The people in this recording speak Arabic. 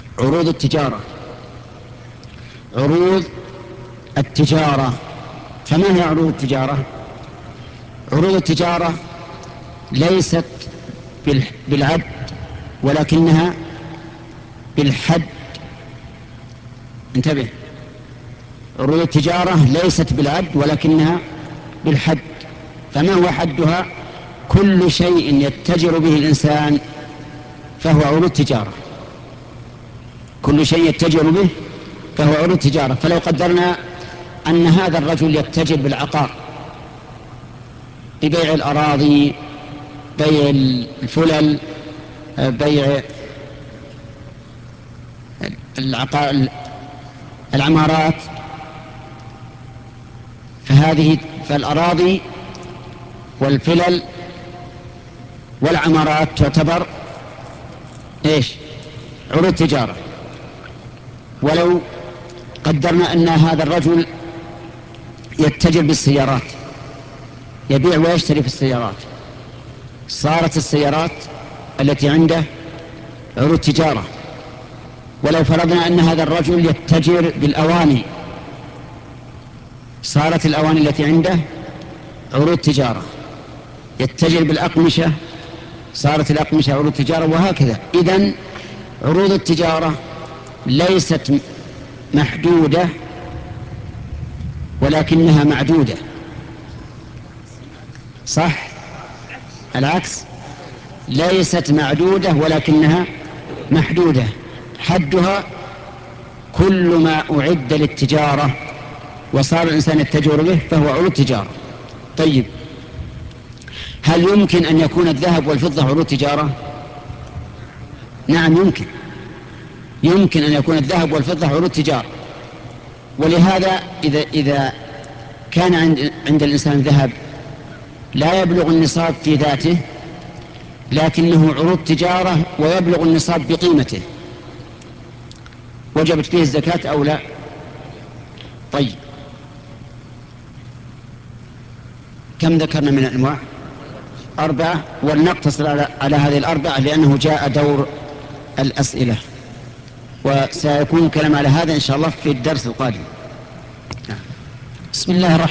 عروض التجارة. عروض التجارة. فما هي عروض التجارة؟ عروض التجارة ليست بالعد ولكنها بالحد. انتبه، عروض التجارة ليست بالعد ولكنها بالحد. فما هو حدها؟ كل شيء يتجر به الإنسان فهو عروض تجارة. كل شيء يتجر به فهو عروض تجارة. فلو قدرنا أن هذا الرجل يتجر بالعقار، ببيع الأراضي، بيع الفلل، بيع العمارات، فالأراضي والفلل والعمارات تعتبر ايش؟ عروض تجارة. ولو قدرنا أن هذا الرجل يتجر بالسيارات، يبيع ويشتري في السيارات، صارت السيارات التي عنده عروض تجارة. ولو فرضنا أن هذا الرجل يتجر بالأواني، صارت الأواني التي عنده عروض تجارة. يتجر بالأقمشة، صارت الأقمشة عروض تجارة، وهكذا. إذن عروض التجارة ليست محدودة ولكنها معدودة. صح؟ العكس، ليست معدودة ولكنها محدودة. حدها كل ما أعد للتجارة وصار الإنسان يتجر به فهو عروض تجارة. طيب، هل يمكن أن يكون الذهب والفضة عروض تجارة؟ نعم، يمكن أن يكون الذهب والفضة عروض تجارة. ولهذا إذا كان عند الإنسان ذهب لا يبلغ النصاب في ذاته لكنه عروض تجارة ويبلغ النصاب بقيمته، وجبت فيه الزكاة أو لا؟ طيب، كم ذكرنا من الأنواع؟ 4، ولنقتصر على هذه ال4 لأنه جاء دور الأسئلة، وسيكون كلام على هذا إن شاء الله في الدرس القادم. بسم الله الرحمن